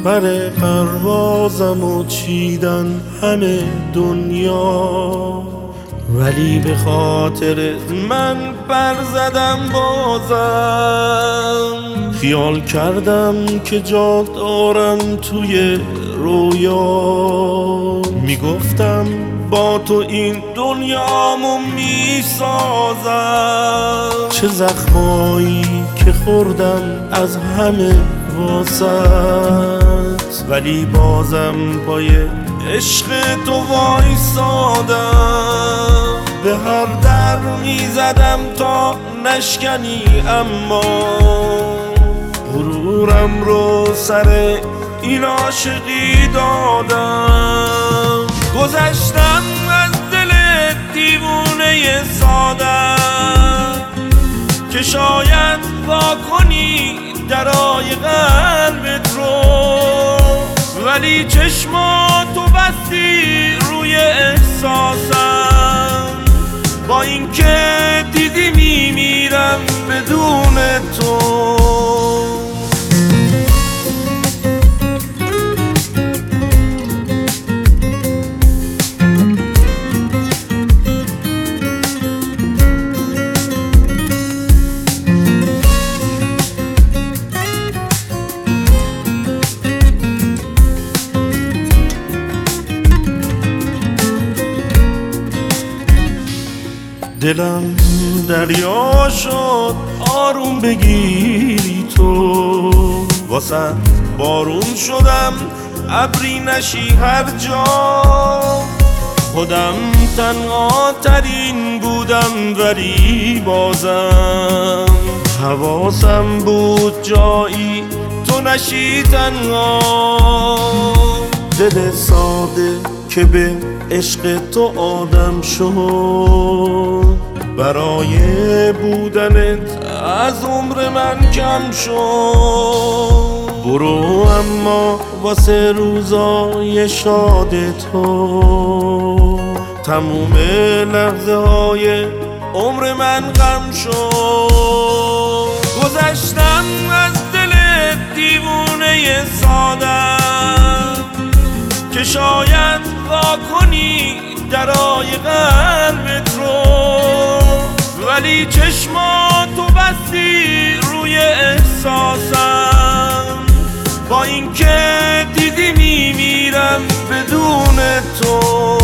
پر پروازم و چیدن همه دنیا، ولی به خاطر من پر زدم بازم. خیال کردم که جا دارم توی رویا، میگفتم با تو این دنیامو میسازم. چه زخمایی که خوردم از همه واسط، ولی بازم با یه عشق تو وایسادم. به هر در میزدم تا نشکنی، اما غرورم رو سر این عاشقی دادم. گذشتم از دل دیوونه ساده که شاید وا کنی درای قلبت رو، ولی چشماتو بستی روی احساسم. با اینکه دیدی میمیرم بدون تو. دلم دریا شد آروم بگیری تو، واسه بارون شدم ابری نشی هر جا. خودم تنها ترین بودم ولی بازم حواسم بود جایی تو نشی تنها. دل ساده که به عشق تو آدم شد، برای بودنت از عمر من کم شد. برو اما واسه روزای شاد تو، تموم لحظه های عمر من غم شد. گذشتم از دل دیوونه ساده که شاید وا کنی درای قلبت رو، ولی چشماتو بستی روی احساسم. با اینکه دیدی میمیرم بدون تو.